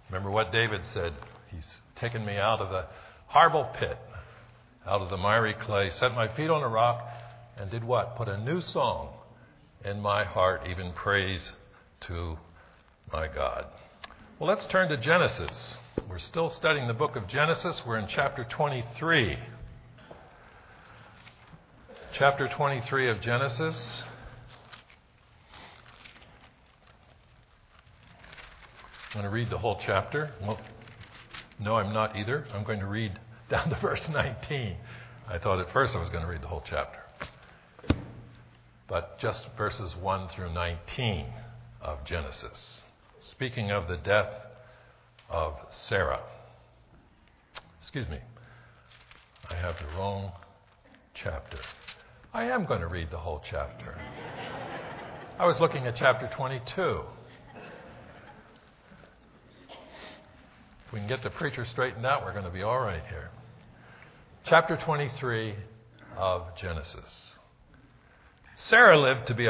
Remember what David said. He's taken me out of the horrible pit, out of the miry clay, set my feet on a rock, and did what? Put a new song in my heart, even praise to my God. Well, let's turn to Genesis. We're still studying the book of Genesis. We're in chapter 23. Chapter 23 of Genesis. I'm going to read the whole chapter. Well, no, I'm not either. I'm going to read down to verse 19. I thought at first I was going to read the whole chapter. But just verses 1 through 19 of Genesis. Speaking of the death of Sarah. Excuse me. I have the wrong chapter. I am going to read the whole chapter. I was looking at chapter 22. If we can get the preacher straightened out, we're going to be all right here. Chapter 23 of Genesis. Sarah lived to be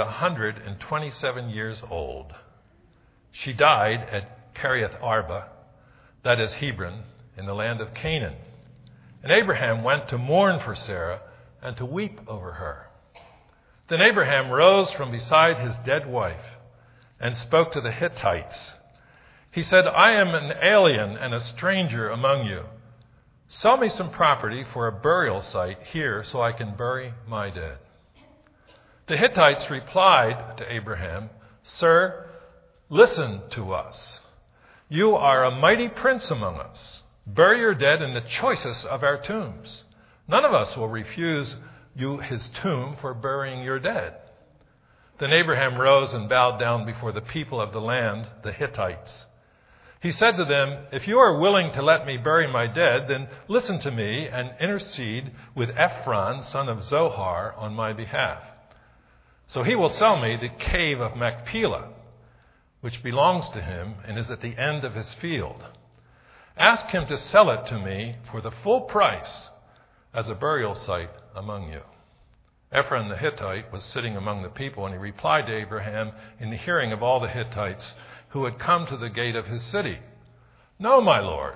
127 years old. She died at Kiriath Arba, that is Hebron, in the land of Canaan. And Abraham went to mourn for Sarah and to weep over her. Then Abraham rose from beside his dead wife and spoke to the Hittites. He said, I am an alien and a stranger among you. Sell me some property for a burial site here so I can bury my dead. The Hittites replied to Abraham, Sir, listen to us. You are a mighty prince among us. Bury your dead in the choicest of our tombs. None of us will refuse you his tomb for burying your dead. Then Abraham rose and bowed down before the people of the land, the Hittites. He said to them, If you are willing to let me bury my dead, then listen to me and intercede with Ephron, son of Zohar, on my behalf. So he will sell me the cave of Machpelah, which belongs to him and is at the end of his field. Ask him to sell it to me for the full price as a burial site among you. Ephron the Hittite was sitting among the people, and he replied to Abraham in the hearing of all the Hittites who had come to the gate of his city. No, my lord,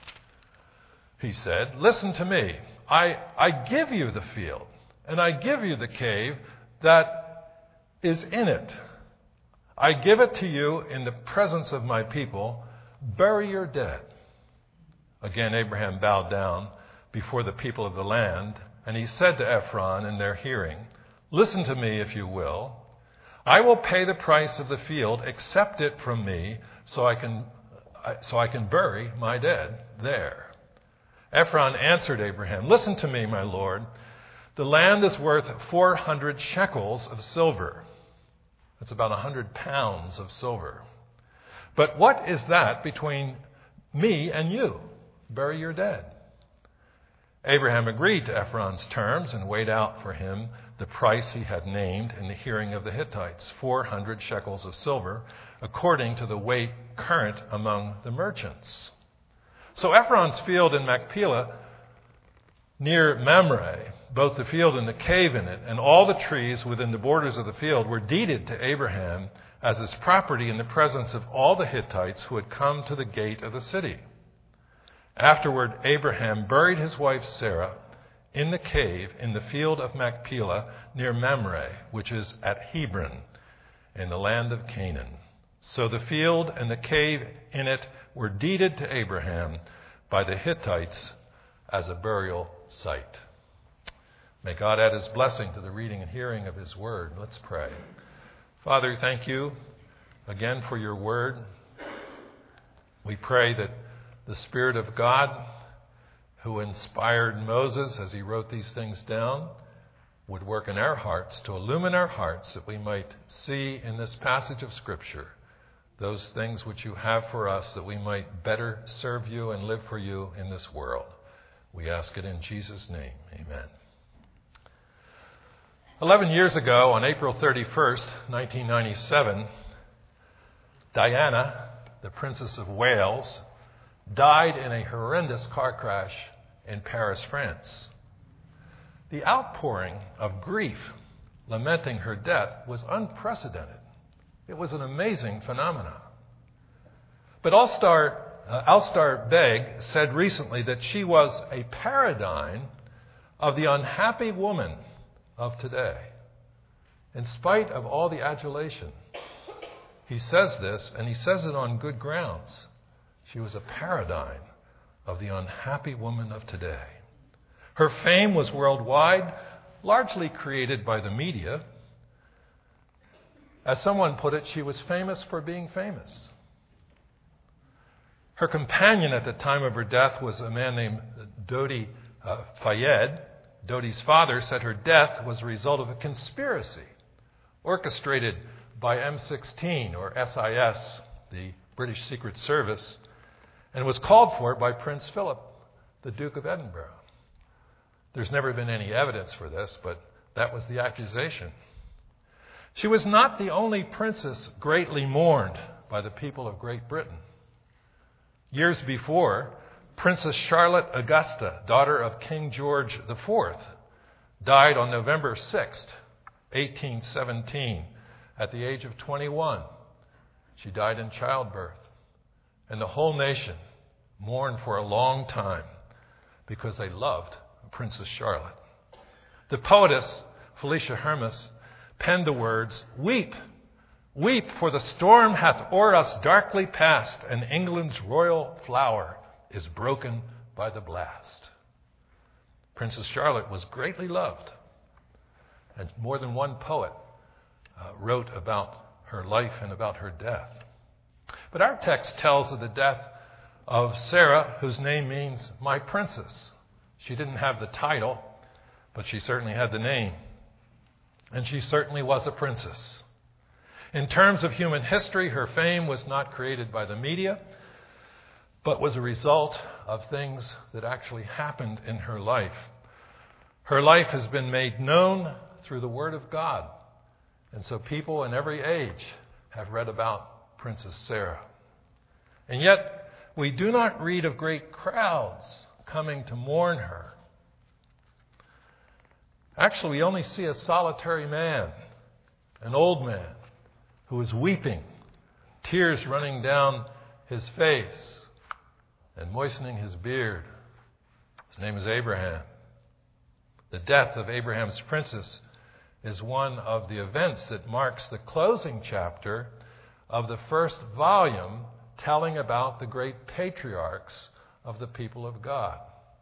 he said, listen to me. I give you the field, and I give you the cave that is in it. I give it to you in the presence of my people. Bury your dead. Again, Abraham bowed down before the people of the land, and he said to Ephron in their hearing, Listen to me, if you will. I will pay the price of the field. Accept it from me so I can bury my dead there. Ephron answered Abraham, Listen to me, my lord. The land is worth 400 shekels of silver. That's about 100 pounds of silver. But what is that between me and you? Bury your dead. Abraham agreed to Ephron's terms and weighed out for him the price he had named in the hearing of the Hittites, 400 shekels of silver, according to the weight current among the merchants. So Ephron's field in Machpelah, near Mamre, both the field and the cave in it, and all the trees within the borders of the field were deeded to Abraham as his property in the presence of all the Hittites who had come to the gate of the city. Afterward, Abraham buried his wife Sarah in the cave in the field of Machpelah near Mamre, which is at Hebron, in the land of Canaan. So the field and the cave in it were deeded to Abraham by the Hittites as a burial site. May God add his blessing to the reading and hearing of his word. Let's pray. Father, thank you again for your word. We pray that the Spirit of God, who inspired Moses as he wrote these things down, would work in our hearts to illumine our hearts that we might see in this passage of Scripture those things which you have for us, that we might better serve you and live for you in this world. We ask it in Jesus' name. Amen. 11 years ago, on April 31st, 1997, Diana, the Princess of Wales, died in a horrendous car crash in Paris, France. The outpouring of grief lamenting her death was unprecedented. It was an amazing phenomenon. But All-Star Elstar Beg said recently that she was a paradigm of the unhappy woman of today. In spite of all the adulation, he says this, and he says it on good grounds. She was a paradigm of the unhappy woman of today. Her fame was worldwide, largely created by the media. As someone put it, she was famous for being famous. Her companion at the time of her death was a man named Dodi Fayed. Dodi's father said her death was a result of a conspiracy orchestrated by M16 or SIS, the British Secret Service, and was called for by Prince Philip, the Duke of Edinburgh. There's never been any evidence for this, but that was the accusation. She was not the only princess greatly mourned by the people of Great Britain. Years before, Princess Charlotte Augusta, daughter of King George IV, died on November 6, 1817, at the age of 21. She died in childbirth. And the whole nation mourned for a long time because they loved Princess Charlotte. The poetess, Felicia Hermes, penned the words, "Weep, weep, for the storm hath o'er us darkly passed, and England's royal flower is broken by the blast." Princess Charlotte was greatly loved, and more than one poet wrote about her life and about her death. But our text tells of the death of Sarah, whose name means my princess. She didn't have the title, but she certainly had the name. And she certainly was a princess. In terms of human history, her fame was not created by the media, but was a result of things that actually happened in her life. Her life has been made known through the Word of God. And so people in every age have read about Princess Sarah. And yet, we do not read of great crowds coming to mourn her. Actually, we only see a solitary man, an old man, who is weeping, tears running down his face and moistening his beard. His name is Abraham. The death of Abraham's princess is one of the events that marks the closing chapter of the first volume telling about the great patriarchs of the people of God.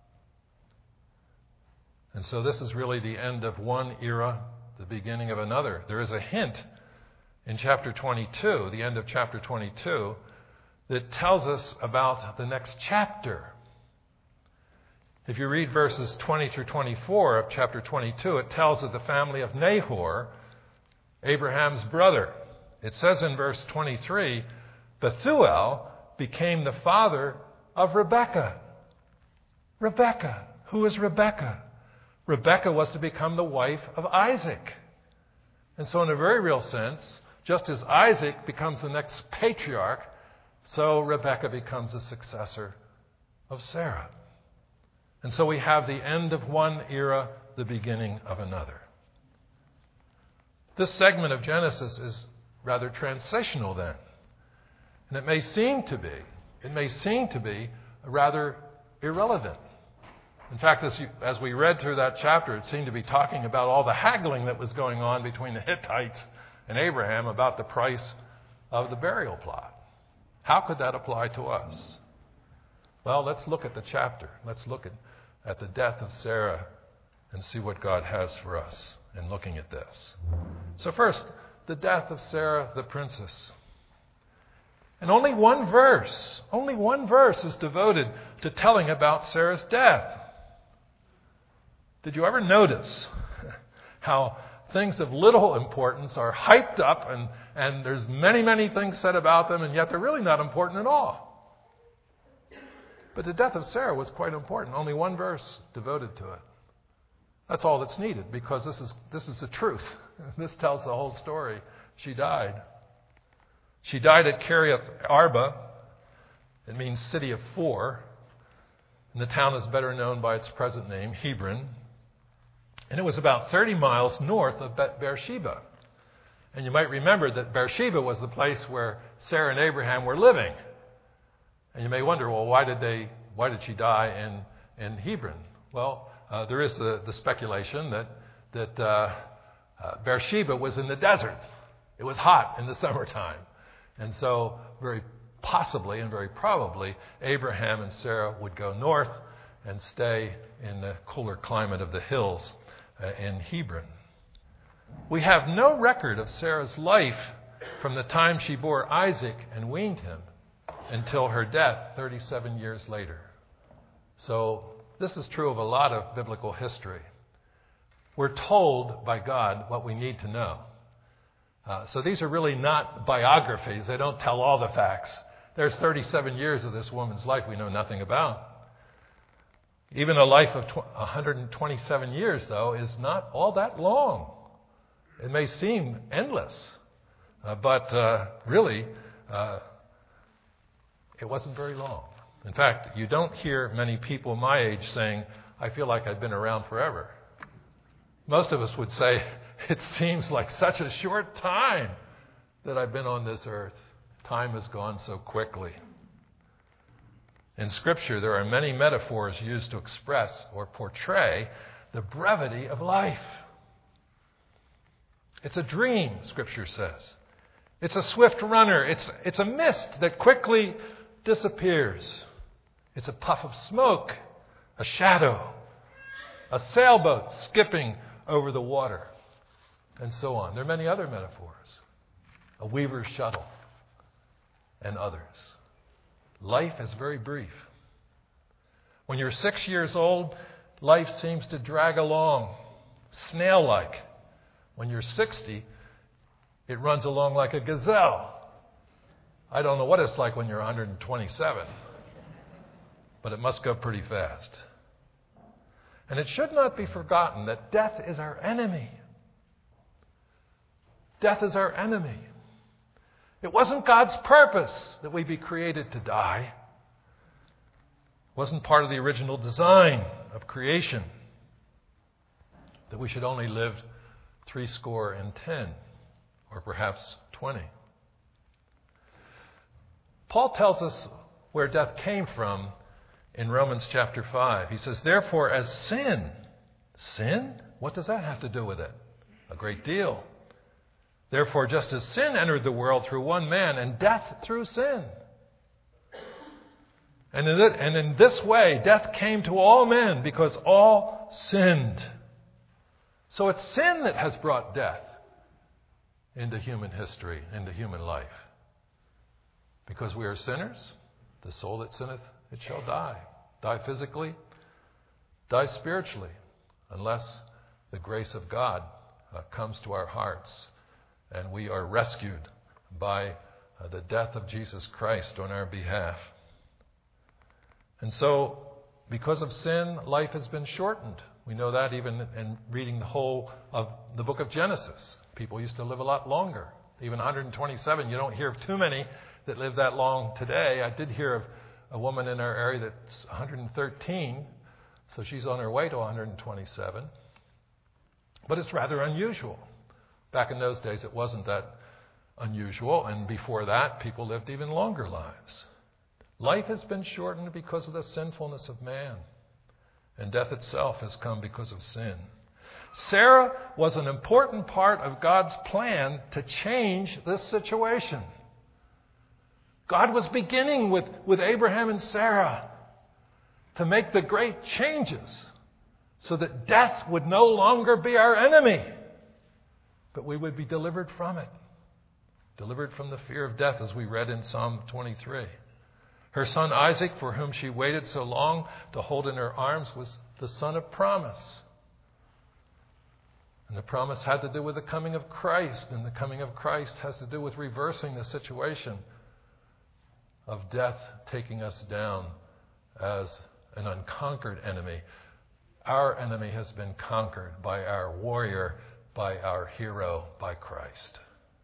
And so this is really the end of one era, the beginning of another. There is a hint in chapter 22, the end of chapter 22, that tells us about the next chapter. If you read verses 20 through 24 of chapter 22, it tells of the family of Nahor, Abraham's brother. It says in verse 23, Bethuel became the father of Rebekah. Rebekah. Who is Rebekah? Rebekah was to become the wife of Isaac. And so in a very real sense, just as Isaac becomes the next patriarch, so Rebekah becomes the successor of Sarah. And so we have the end of one era, the beginning of another. This segment of Genesis is rather transitional then. And it may seem to be rather irrelevant. In fact, as we read through that chapter, it seemed to be talking about all the haggling that was going on between the Hittites and Abraham about the price of the burial plot. How could that apply to us? Well, let's look at the chapter. Let's look at the death of Sarah and see what God has for us in looking at this. So first, the death of Sarah the princess. And only one verse is devoted to telling about Sarah's death. Did you ever notice how things of little importance are hyped up and there's many, many things said about them, and yet they're really not important at all? But the death of Sarah was quite important. Only one verse devoted to it. That's all that's needed, because this is the truth. This tells the whole story. She died. She died at Kiriath Arba. It means city of four. And the town is better known by its present name, Hebron. And it was about 30 miles north of Beersheba. And you might remember that Beersheba was the place where Sarah and Abraham were living. And you may wonder, well, why did she die in Hebron? Well, there is the speculation that Beersheba was in the desert. It was hot in the summertime. And so very possibly and very probably Abraham and Sarah would go north and stay in the cooler climate of the hills in Hebron. We have no record of Sarah's life from the time she bore Isaac and weaned him until her death 37 years later. So this is true of a lot of biblical history. We're told by God what we need to know. So these are really not biographies. They don't tell all the facts. There's 37 years of this woman's life we know nothing about. Even a life of 127 years, though, is not all that long. It may seem endless, but really, it wasn't very long. In fact, you don't hear many people my age saying, I feel like I've been around forever. Most of us would say, it seems like such a short time that I've been on this earth. Time has gone so quickly. In Scripture, there are many metaphors used to express or portray the brevity of life. It's a dream, Scripture says. It's a swift runner. It's a mist that quickly disappears. It's a puff of smoke, a shadow, a sailboat skipping over the water, and so on. There are many other metaphors. A weaver's shuttle and others. Life is very brief. When you're 6 years old, life seems to drag along, snail-like. When you're 60, it runs along like a gazelle. I don't know what it's like when you're 127, but it must go pretty fast. And it should not be forgotten that death is our enemy. Death is our enemy. It wasn't God's purpose that we be created to die. It wasn't part of the original design of creation that we should only live 70 or perhaps 20. Paul tells us where death came from in Romans chapter 5. He says, therefore, as sin? What does that have to do with it? A great deal. Therefore, just as sin entered the world through one man, and death through sin. And in this way, death came to all men because all sinned. So it's sin that has brought death into human history, into human life. Because we are sinners, the soul that sinneth, it shall die. Die physically, die spiritually, unless the grace of God comes to our hearts and we are rescued by the death of Jesus Christ on our behalf. And so, because of sin, life has been shortened. We know that even in reading the whole of the book of Genesis. People used to live a lot longer. Even 127, you don't hear of too many that live that long today. I did hear of a woman in our area that's 113, so she's on her way to 127. But it's rather unusual. Back in those days, it wasn't that unusual, and before that, people lived even longer lives. Life has been shortened because of the sinfulness of man, and death itself has come because of sin. Sarah was an important part of God's plan to change this situation. God was beginning with Abraham and Sarah to make the great changes so that death would no longer be our enemy, but we would be delivered from it, delivered from the fear of death, as we read in Psalm 23. Her son Isaac, for whom she waited so long to hold in her arms, was the son of promise. And the promise had to do with the coming of Christ, and the coming of Christ has to do with reversing the situation of death taking us down as an unconquered enemy. Our enemy has been conquered by our warrior, by our hero, by Christ.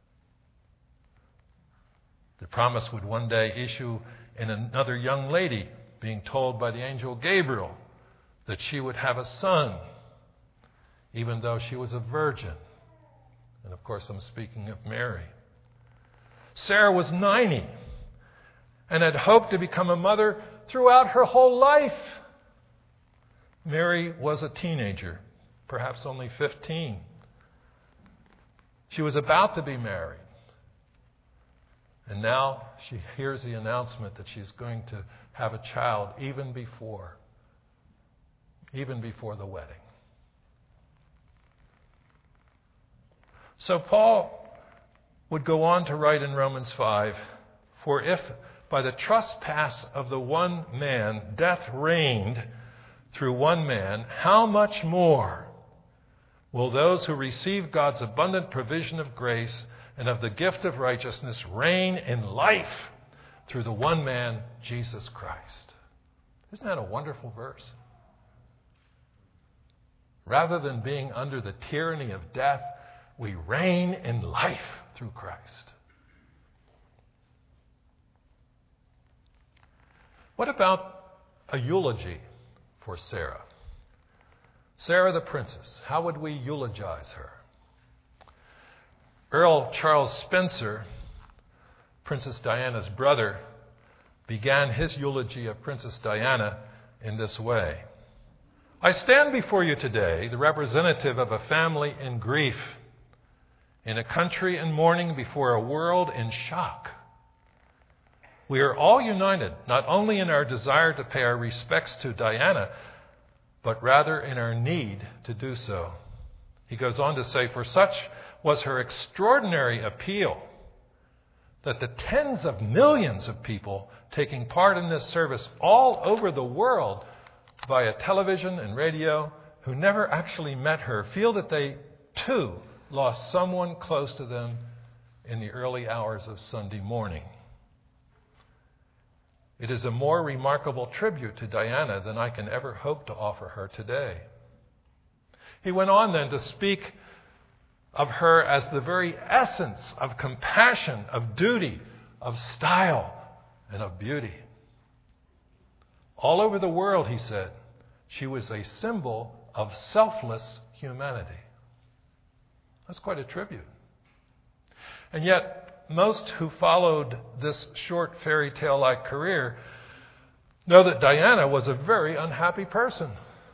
The promise would one day issue in another young lady being told by the angel Gabriel that she would have a son, even though she was a virgin. And of course, I'm speaking of Mary. Sarah was 90. and had hoped to become a mother throughout her whole life. Mary was a teenager, perhaps only 15. She was about to be married. And now she hears the announcement that she's going to have a child even before the wedding. So Paul would go on to write in Romans 5, "For if by the trespass of the one man death reigned through one man, how much more will those who receive God's abundant provision of grace and of the gift of righteousness reign in life through the one man, Jesus Christ?" Isn't that a wonderful verse? Rather than being under the tyranny of death, we reign in life through Christ. What about a eulogy for Sarah? Sarah the princess, how would we eulogize her? Earl Charles Spencer, Princess Diana's brother, began his eulogy of Princess Diana in this way. "I stand before you today, the representative of a family in grief, in a country in mourning before a world in shock. We are all united, not only in our desire to pay our respects to Diana, but rather in our need to do so." He goes on to say, "For such was her extraordinary appeal that the tens of millions of people taking part in this service all over the world via television and radio who never actually met her feel that they, too, lost someone close to them in the early hours of Sunday morning. It is a more remarkable tribute to Diana than I can ever hope to offer her today." He went on then to speak of her as the very essence of compassion, of duty, of style, and of beauty. All over the world, he said, she was a symbol of selfless humanity. That's quite a tribute. And yet, most who followed this short fairy tale-like career know that Diana was a very unhappy person.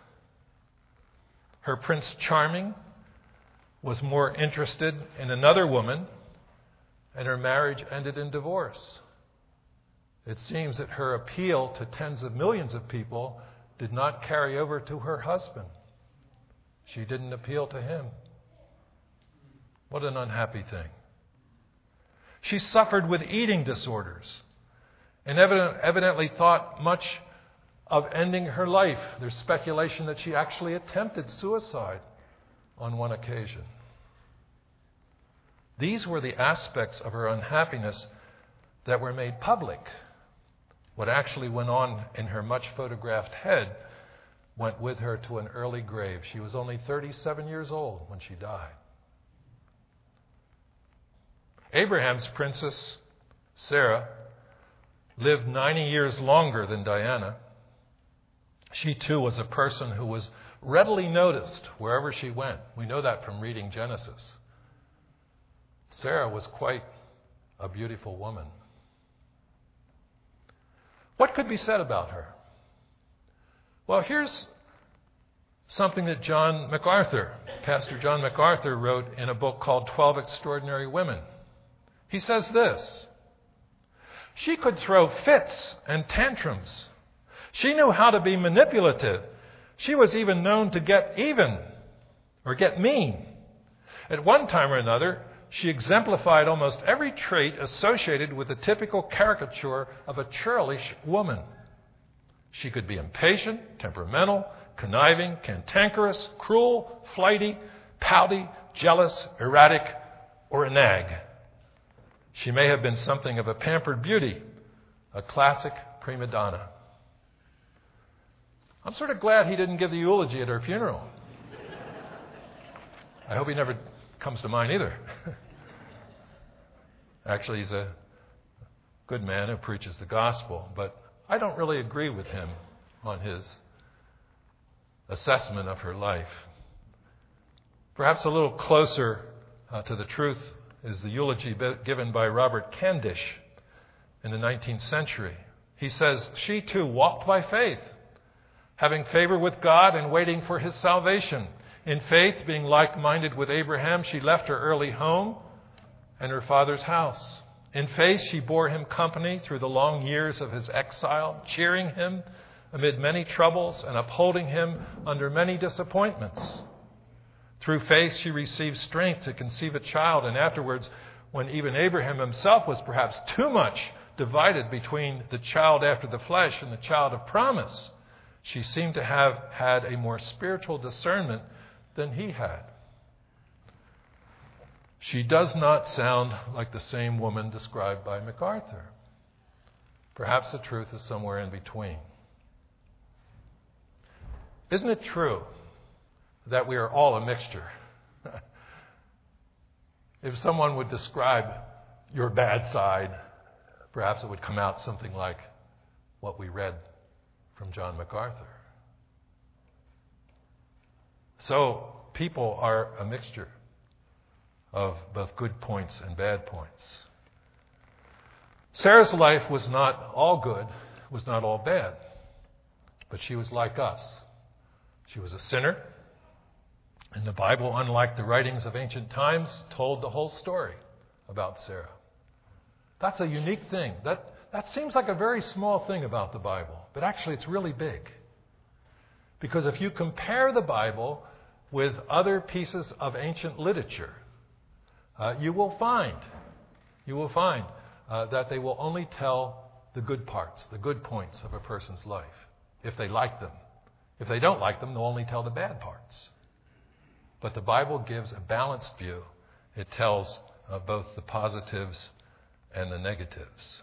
Her Prince Charming was more interested in another woman, and her marriage ended in divorce. It seems that her appeal to tens of millions of people did not carry over to her husband. She didn't appeal to him. What an unhappy thing. She suffered with eating disorders and evidently thought much of ending her life. There's speculation that she actually attempted suicide on one occasion. These were the aspects of her unhappiness that were made public. What actually went on in her much photographed head went with her to an early grave. She was only 37 years old when she died. Abraham's princess, Sarah, lived 90 years longer than Diana. She too was a person who was readily noticed wherever she went. We know that from reading Genesis. Sarah was quite a beautiful woman. What could be said about her? Well, here's something that Pastor John MacArthur wrote in a book called 12 Extraordinary Women. He says this: "She could throw fits and tantrums. She knew how to be manipulative. She was even known to get even or get mean. At one time or another, she exemplified almost every trait associated with the typical caricature of a churlish woman. She could be impatient, temperamental, conniving, cantankerous, cruel, flighty, pouty, jealous, erratic, or a nag. She may have been something of a pampered beauty, a classic prima donna." I'm sort of glad he didn't give the eulogy at her funeral. I hope he never comes to mine either. Actually, he's a good man who preaches the gospel, but I don't really agree with him on his assessment of her life. Perhaps a little closer to the truth is the eulogy given by Robert Candish, in the 19th century. He says, she too walked by faith, having favor with God and waiting for his salvation. In faith, being like-minded with Abraham, she left her early home and her father's house. In faith, she bore him company through the long years of his exile, cheering him amid many troubles and upholding him under many disappointments. Through faith, she received strength to conceive a child, and afterwards, when even Abraham himself was perhaps too much divided between the child after the flesh and the child of promise, she seemed to have had a more spiritual discernment than he had. She does not sound like the same woman described by MacArthur. Perhaps the truth is somewhere in between. Isn't it true that we are all a mixture? If someone would describe your bad side, perhaps it would come out something like what we read from John MacArthur. So, people are a mixture of both good points and bad points. Sarah's life was not all good, was not all bad, but she was like us. She was a sinner, and the Bible, unlike the writings of ancient times, told the whole story about Sarah. That's a unique thing. That seems like a very small thing about the Bible, but actually it's really big. Because if you compare the Bible with other pieces of ancient literature, you will find that they will only tell the good parts, the good points of a person's life, if they like them. If they don't like them, they'll only tell the bad parts. But the Bible gives a balanced view. It tells both the positives and the negatives.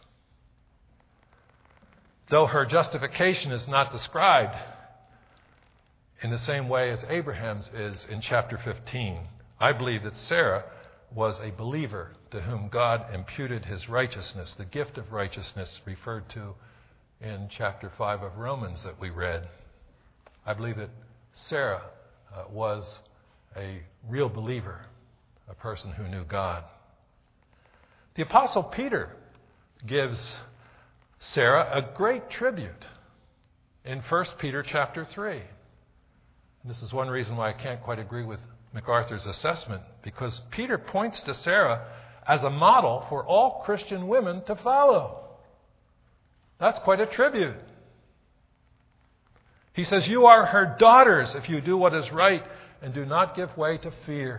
Though her justification is not described in the same way as Abraham's is in chapter 15, I believe that Sarah was a believer to whom God imputed his righteousness, the gift of righteousness referred to in chapter 5 of Romans that we read. I believe that Sarah was a real believer, a person who knew God. The Apostle Peter gives Sarah a great tribute in 1 Peter chapter 3. And this is one reason why I can't quite agree with MacArthur's assessment, because Peter points to Sarah as a model for all Christian women to follow. That's quite a tribute. He says, you are her daughters if you do what is right and do not give way to fear.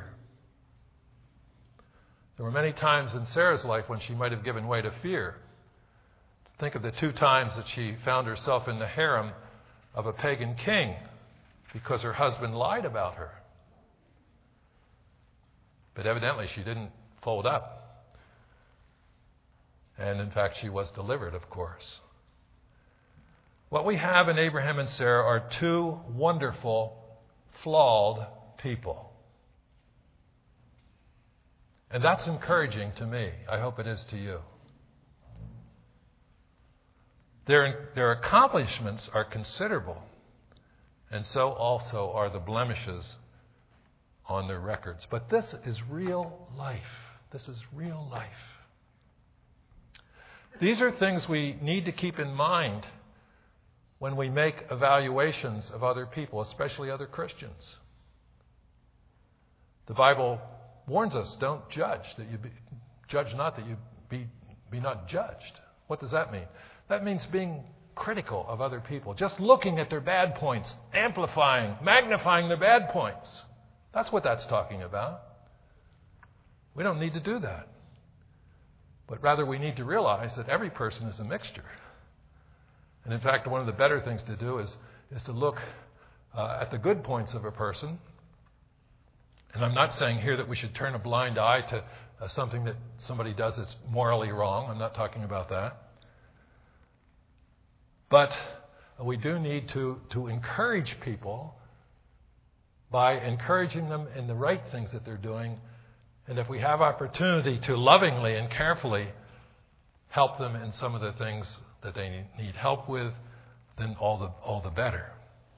There were many times in Sarah's life when she might have given way to fear. Think of the 2 times that she found herself in the harem of a pagan king because her husband lied about her. But evidently she didn't fold up. And in fact, she was delivered, of course. What we have in Abraham and Sarah are 2 wonderful, flawed people. And that's encouraging to me. I hope it is to you. Their accomplishments are considerable, and so also are the blemishes on their records. But this is real life. This is real life. These are things we need to keep in mind when we make evaluations of other people, especially other Christians. The Bible warns us, don't judge, judge not that you be not judged. What does that mean? That means being critical of other people, just looking at their bad points, amplifying, magnifying their bad points. That's what that's talking about. We don't need to do that. But rather we need to realize that every person is a mixture. And in fact, one of the better things to do is to look at the good points of a person. And I'm not saying here that we should turn a blind eye to something that somebody does that's morally wrong. I'm not talking about that. But we do need to encourage people by encouraging them in the right things that they're doing. And if we have opportunity to lovingly and carefully help them in some of the things that they need help with, then all the better.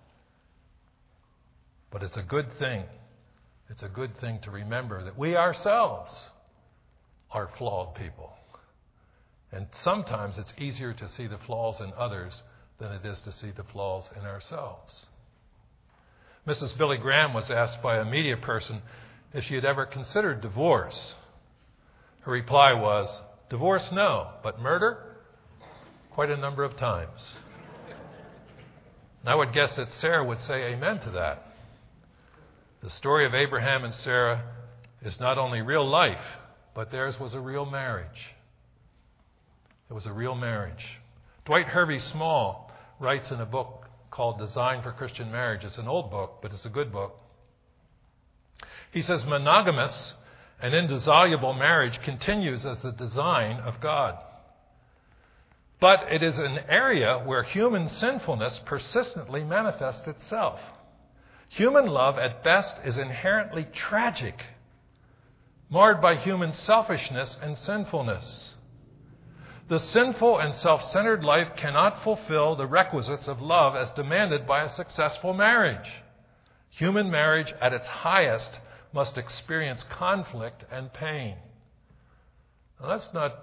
But it's a good thing. It's a good thing to remember that we ourselves are flawed people. And sometimes it's easier to see the flaws in others than it is to see the flaws in ourselves. Mrs. Billy Graham was asked by a media person if she had ever considered divorce. Her reply was, "Divorce, no, but murder? Quite a number of times." And I would guess that Sarah would say amen to that. The story of Abraham and Sarah is not only real life, but theirs was a real marriage. It was a real marriage. Dwight Hervey Small writes in a book called Design for Christian Marriage. It's an old book, but it's a good book. He says, monogamous and indissoluble marriage continues as the design of God. But it is an area where human sinfulness persistently manifests itself. Human love, at best, is inherently tragic, marred by human selfishness and sinfulness. The sinful and self-centered life cannot fulfill the requisites of love as demanded by a successful marriage. Human marriage, at its highest, must experience conflict and pain. Now, that's not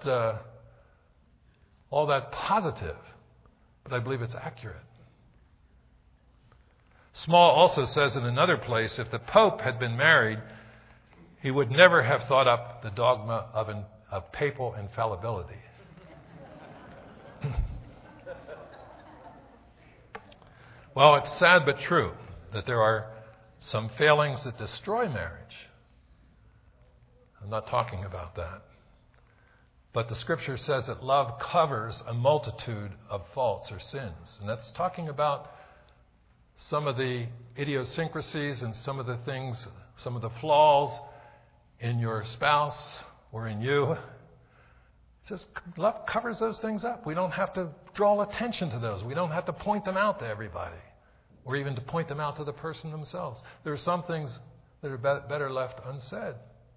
all that positive, but I believe it's accurate. Small also says in another place, if the Pope had been married, he would never have thought up the dogma of papal infallibility. Well, it's sad but true that there are some failings that destroy marriage. I'm not talking about that. But the Scripture says that love covers a multitude of faults or sins. And that's talking about some of the idiosyncrasies and some of the things, some of the flaws in your spouse or in you. It says love covers those things up. We don't have to draw attention to those. We don't have to point them out to everybody or even to point them out to the person themselves. There are some things that are better left unsaid.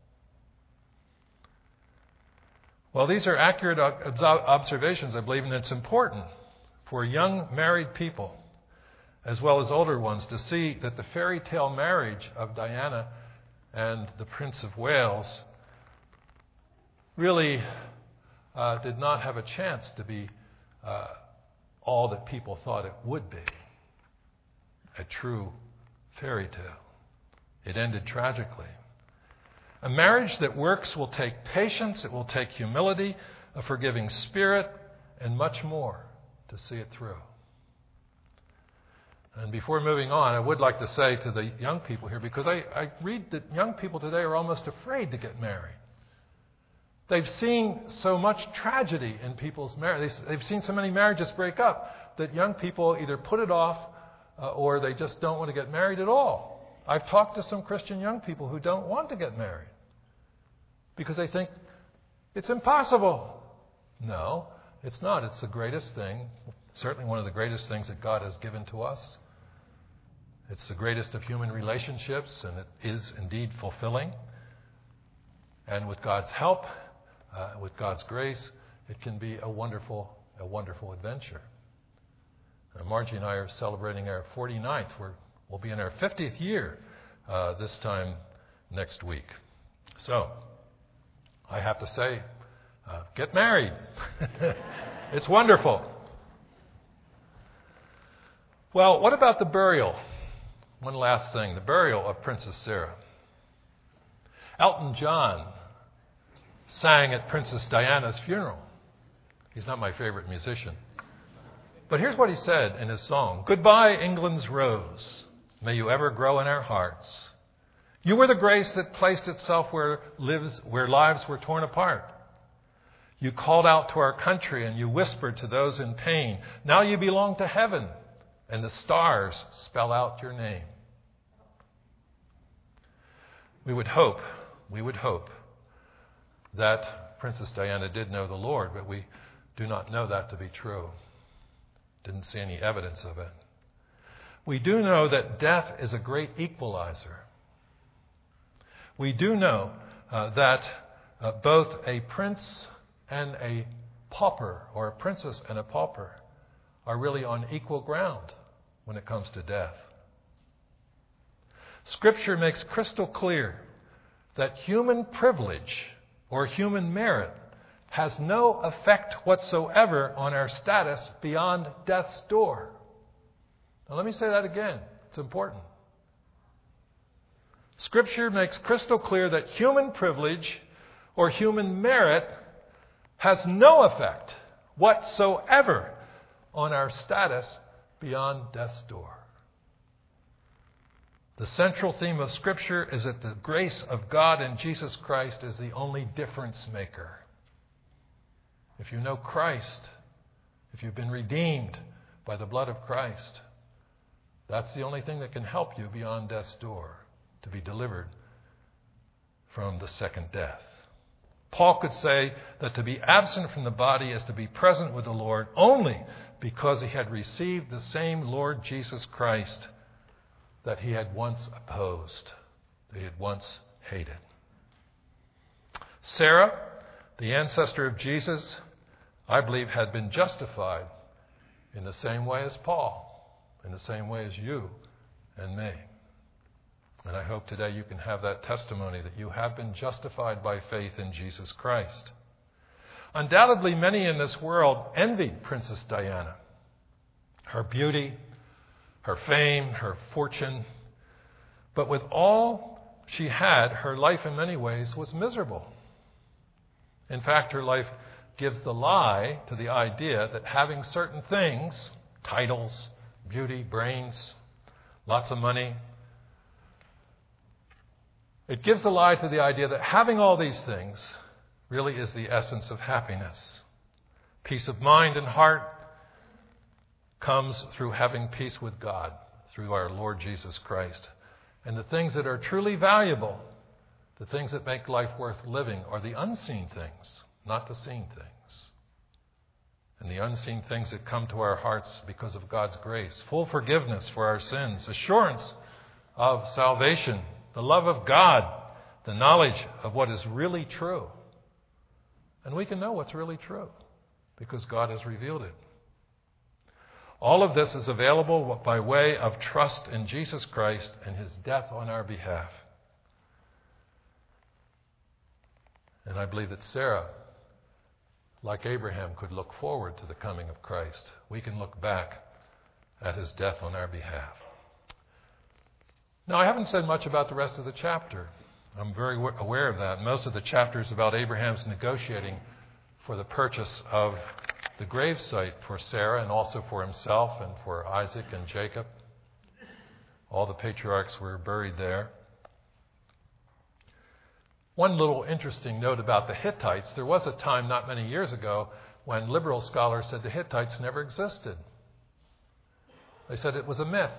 Well, these are accurate observations, I believe, and it's important for young married people as well as older ones to see that the fairy tale marriage of Diana and the Prince of Wales really did not have a chance to be all that people thought it would be, a true fairy tale. It ended tragically. A marriage that works will take patience, it will take humility, a forgiving spirit, and much more to see it through. And before moving on, I would like to say to the young people here, because I read that young people today are almost afraid to get married. They've seen so much tragedy in people's marriage. They've seen so many marriages break up that young people either put it off or they just don't want to get married at all. I've talked to some Christian young people who don't want to get married because they think it's impossible. No, it's not. It's the greatest thing, certainly one of the greatest things that God has given to us. It's the greatest of human relationships, and it is indeed fulfilling. And with God's help, with God's grace, it can be a wonderful adventure. Margie and I are celebrating our 49th. We'll be in our 50th year this time next week. So, I have to say, get married. It's wonderful. Well, what about the burial? One last thing, the burial of Princess Sarah. Elton John sang at Princess Diana's funeral. He's not my favorite musician. But here's what he said in his song. Goodbye, England's rose. May you ever grow in our hearts. You were the grace that placed itself where lives were torn apart. You called out to our country and you whispered to those in pain. Now you belong to heaven, and the stars spell out your name. We would hope that Princess Diana did know the Lord, but we do not know that to be true. Didn't see any evidence of it. We do know that death is a great equalizer. We do know that both a prince and a pauper, or a princess and a pauper, are really on equal ground when it comes to death. Scripture makes crystal clear that human privilege or human merit has no effect whatsoever on our status beyond death's door. Now let me say that again. It's important. Scripture makes crystal clear that human privilege or human merit has no effect whatsoever on our status beyond death's door. The central theme of Scripture is that the grace of God in Jesus Christ is the only difference maker. If you know Christ, if you've been redeemed by the blood of Christ, that's the only thing that can help you beyond death's door, to be delivered from the second death. Paul could say that to be absent from the body is to be present with the Lord only because he had received the same Lord Jesus Christ that he had once opposed, that he had once hated. Sarah, the ancestor of Jesus, I believe had been justified in the same way as Paul, in the same way as you and me. And I hope today you can have that testimony that you have been justified by faith in Jesus Christ. Undoubtedly, many in this world envied Princess Diana. Her beauty, her fame, her fortune. But with all she had, her life in many ways was miserable. In fact, her life gives the lie to the idea that having certain things, titles, beauty, brains, lots of money, it gives the lie to the idea that having all these things really is the essence of happiness. Peace of mind and heart comes through having peace with God, through our Lord Jesus Christ. And the things that are truly valuable, the things that make life worth living, are the unseen things, not the seen things. And the unseen things that come to our hearts because of God's grace, full forgiveness for our sins, assurance of salvation, the love of God, the knowledge of what is really true. And we can know what's really true because God has revealed it. All of this is available by way of trust in Jesus Christ and his death on our behalf. And I believe that Sarah, like Abraham, could look forward to the coming of Christ. We can look back at his death on our behalf. Now, I haven't said much about the rest of the chapter. I'm very aware of that. Most of the chapter is about Abraham's negotiating for the purchase of the gravesite for Sarah and also for himself and for Isaac and Jacob. All the patriarchs were buried there. One little interesting note about the Hittites. There was a time not many years ago when liberal scholars said the Hittites never existed. They said it was a myth.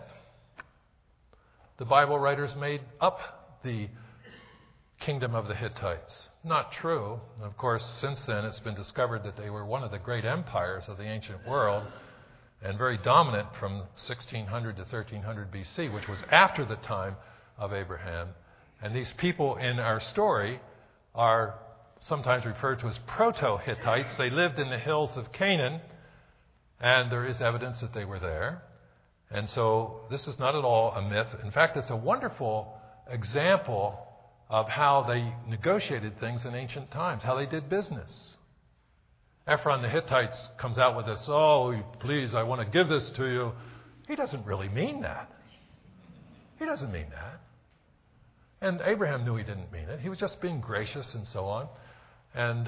The Bible writers made up the kingdom of the Hittites. Not true. Of course, since then it's been discovered that they were one of the great empires of the ancient world and very dominant from 1600 to 1300 BC, which was after the time of Abraham. And these people in our story are sometimes referred to as proto-Hittites. They lived in the hills of Canaan, and there is evidence that they were there. And so this is not at all a myth. In fact, it's a wonderful example of how they negotiated things in ancient times, how they did business. Ephron the Hittite comes out with this, "Oh, please, I want to give this to you." He doesn't really mean that. He doesn't mean that. And Abraham knew he didn't mean it. He was just being gracious and so on. And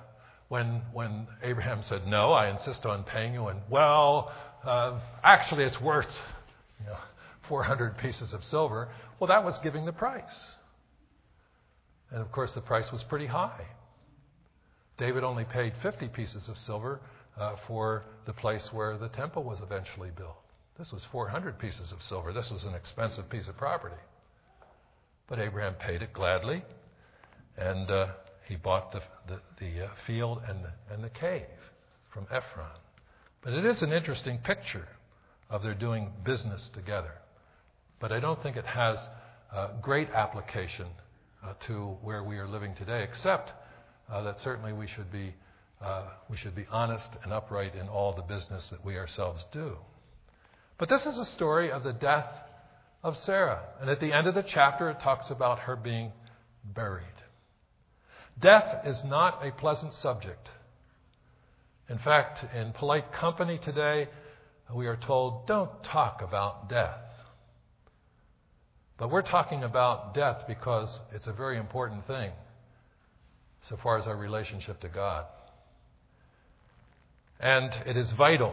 when Abraham said, "No, I insist on paying you," and actually it's worth 400 pieces of silver. Well, that was giving the price. And of course the price was pretty high. David only paid 50 pieces of silver for the place where the temple was eventually built. This was 400 pieces of silver. This was an expensive piece of property. But Abraham paid it gladly, and he bought the field and the cave from Ephron. But it is an interesting picture of their doing business together. But I don't think it has great application to where we are living today, except that certainly we should be honest and upright in all the business that we ourselves do. But this is a story of the death of Sarah. And at the end of the chapter, it talks about her being buried. Death is not a pleasant subject. In fact, in polite company today, we are told, don't talk about death. But we're talking about death because it's a very important thing so far as our relationship to God. And it is vital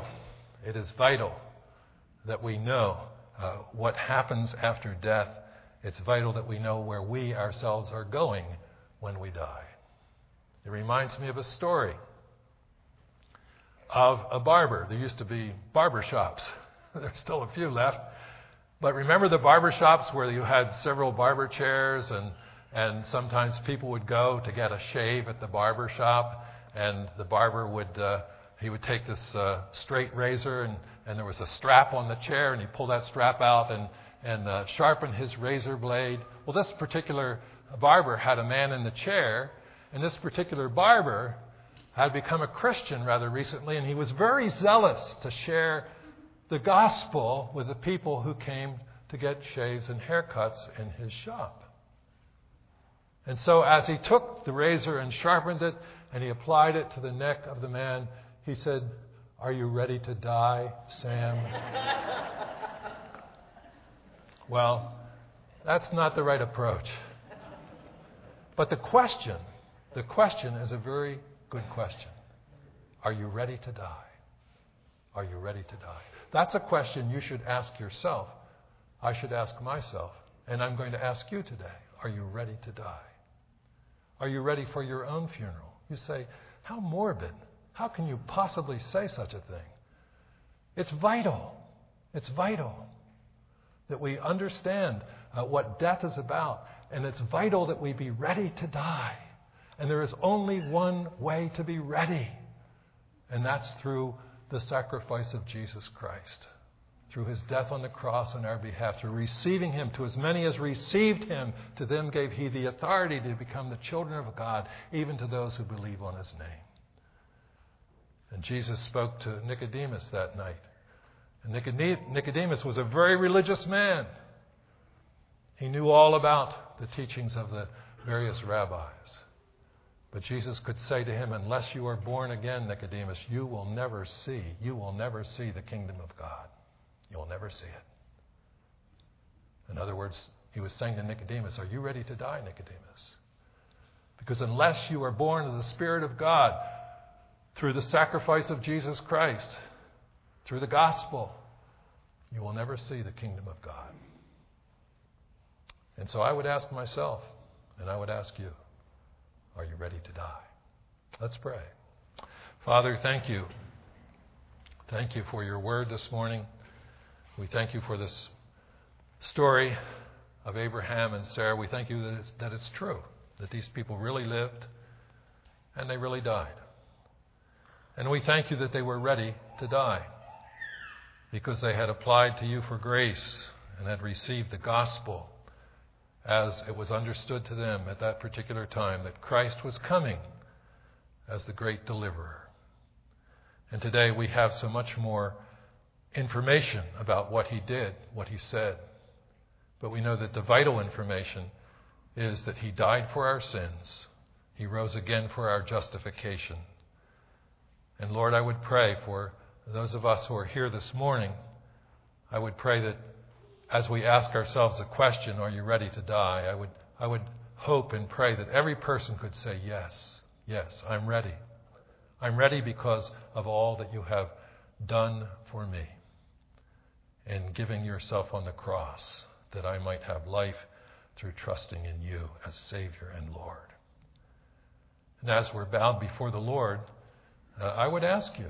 that we know what happens after death. It's vital that we know where we ourselves are going when we die. It reminds me of a story of a barber. There used to be barber shops. There's still a few left. But remember the barber shops where you had several barber chairs and sometimes people would go to get a shave at the barber shop, and the barber would take this straight razor and there was a strap on the chair, and he'd pull that strap out and sharpen his razor blade. Well, this particular barber had a man in the chair, and this particular barber had become a Christian rather recently, and he was very zealous to share the gospel with the people who came to get shaves and haircuts in his shop. And so as he took the razor and sharpened it, and he applied it to the neck of the man, he said, "Are you ready to die, Sam?" Well, that's not the right approach. But the question is a very good question. Are you ready to die? Are you ready to die? That's a question you should ask yourself. I should ask myself. And I'm going to ask you today. Are you ready to die? Are you ready for your own funeral? You say, how morbid. How can you possibly say such a thing? It's vital. It's vital that we understand what death is about. And it's vital that we be ready to die. And there is only one way to be ready. And that's through the sacrifice of Jesus Christ. Through his death on the cross on our behalf. Through receiving him. To as many as received him, to them gave he the authority to become the children of God, even to those who believe on his name. And Jesus spoke to Nicodemus that night. And Nicodemus was a very religious man. He knew all about the teachings of the various rabbis. But Jesus could say to him, unless you are born again, Nicodemus, you will never see the kingdom of God. You'll never see it. In other words, he was saying to Nicodemus, are you ready to die, Nicodemus? Because unless you are born of the Spirit of God, through the sacrifice of Jesus Christ, through the gospel, you will never see the kingdom of God. And so I would ask myself, and I would ask you, are you ready to die? Let's pray. Father, thank you. Thank you for your word this morning. We thank you for this story of Abraham and Sarah. We thank you that it's true, that these people really lived and they really died. And we thank you that they were ready to die because they had applied to you for grace and had received the gospel as it was understood to them at that particular time that Christ was coming as the great deliverer. And today we have so much more information about what he did, what he said. But we know that the vital information is that he died for our sins. He rose again for our justification. And Lord, I would pray for those of us who are here this morning, I would pray that as we ask ourselves the question, are you ready to die? I would hope and pray that every person could say, yes, I'm ready. I'm ready because of all that you have done for me in giving yourself on the cross that I might have life through trusting in you as Savior and Lord. And as we're bowed before the Lord, I would ask you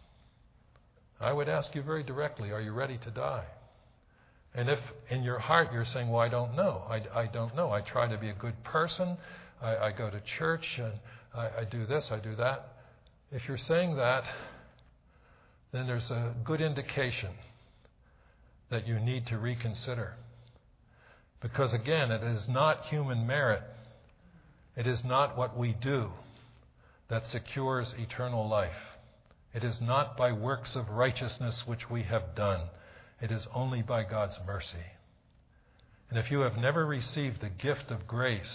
very directly, are you ready to die? And if in your heart you're saying, well, I don't know. I don't know. I try to be a good person. I go to church and I do this, I do that. If you're saying that, then there's a good indication that you need to reconsider. Because again, it is not human merit. It is not what we do that secures eternal life. It is not by works of righteousness which we have done. It is only by God's mercy. And if you have never received the gift of grace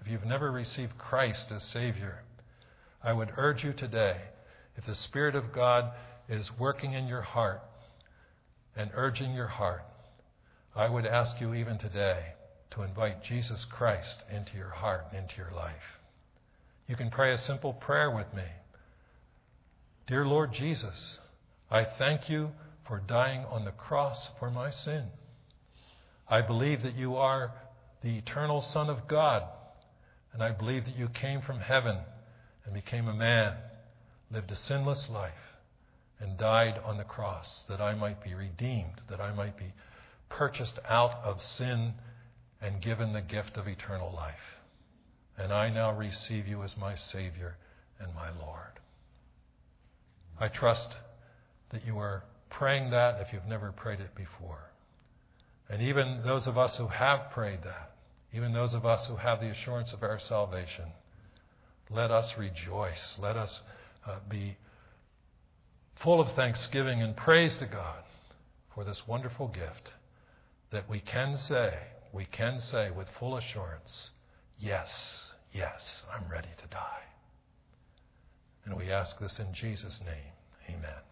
if you've never received Christ as Savior, I would urge you today, if the Spirit of God is working in your heart and urging your heart, I would ask you even today to invite Jesus Christ into your heart and into your life. You can pray a simple prayer with me. Dear Lord Jesus, I thank you for dying on the cross for my sin. I believe that you are the eternal Son of God, and I believe that you came from heaven and became a man, lived a sinless life, and died on the cross that I might be redeemed, that I might be purchased out of sin and given the gift of eternal life. And I now receive you as my Savior and my Lord. I trust that you are praying that if you've never prayed it before. And even those of us who have prayed that, even those of us who have the assurance of our salvation, let us rejoice. Let us be full of thanksgiving and praise to God for this wonderful gift that we can say with full assurance, yes, yes, I'm ready to die. And we ask this in Jesus' name. Amen.